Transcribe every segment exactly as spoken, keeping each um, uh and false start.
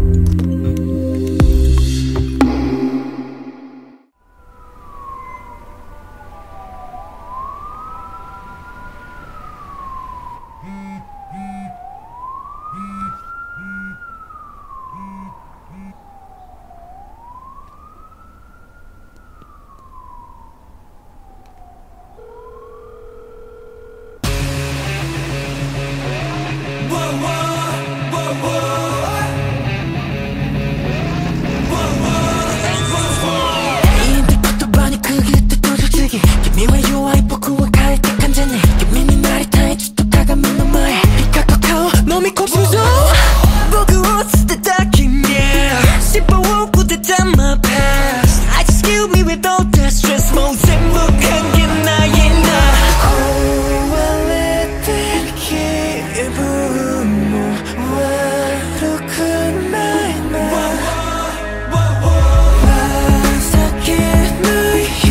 君は弱い僕は変えて完全に君になりたいずっと鏡の前光った顔飲み込むぞ僕を捨てた君尻尾をくれた my past I just kill me with all that stress もう全部関係ないんだ壊れてる気分も悪くないな情けない日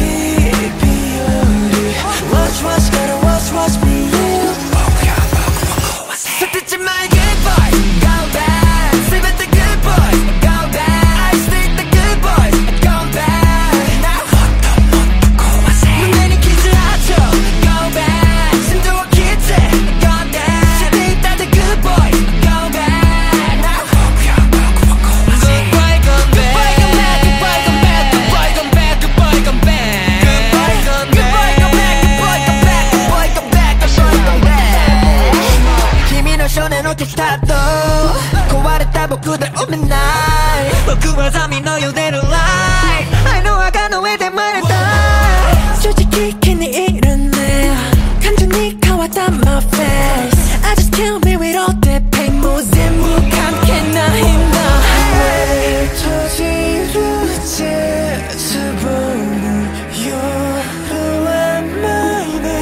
Watch, gotta watch, watch me, yeah. Set it my good boy, go back. Save it the good boy, go back. I stay the good boy, go back. Now, 눈에는 키즈 하죠, go back. 심도와 키즈, go back. Stay the good boy, go back. Now, good boy, come back. Good boy, come back. Good boy, come back. Good boy, come back. Good boy, come back. Good boy, come back.君の少年の手スタート壊れた僕で埋めない僕はザミのよ出るライト愛の赤の上で生まれた正直気に入るね感情に変わった my face I just kill me with all the pain もう全部関係ないんだ閉じる絶望の夜はないね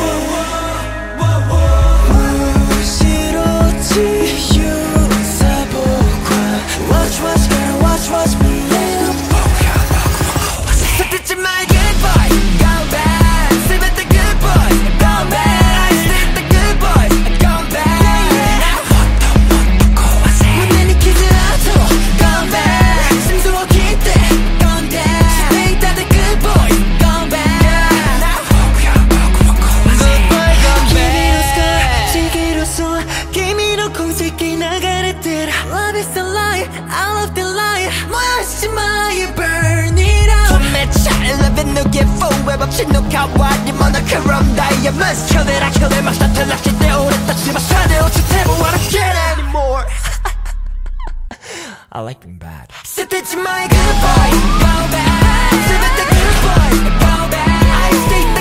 Watch, watch, gotta watch, watch me, yeah. Set it to my good boy, go back. Save it the good boy, go back. I stay the good boy, go back. 눈에는 키즈 하죠, go back. 심수어 기대, go back. Stay the good boy, go back. Good boy, go back. 시기로서君の痕跡流れてる Love is a lie, I love the lie.燃やしまえ burn it out. 꿈에 잘 living no give forever. 없이 no 가와니 monochrome diamonds. Kill it, I kill it. 막 started like it. 내 오래 따지마. 사내 옷을 태워. I don't care anymore. I like being bad. Set it to my good boy, go back. Save it the good boy, go back. I stay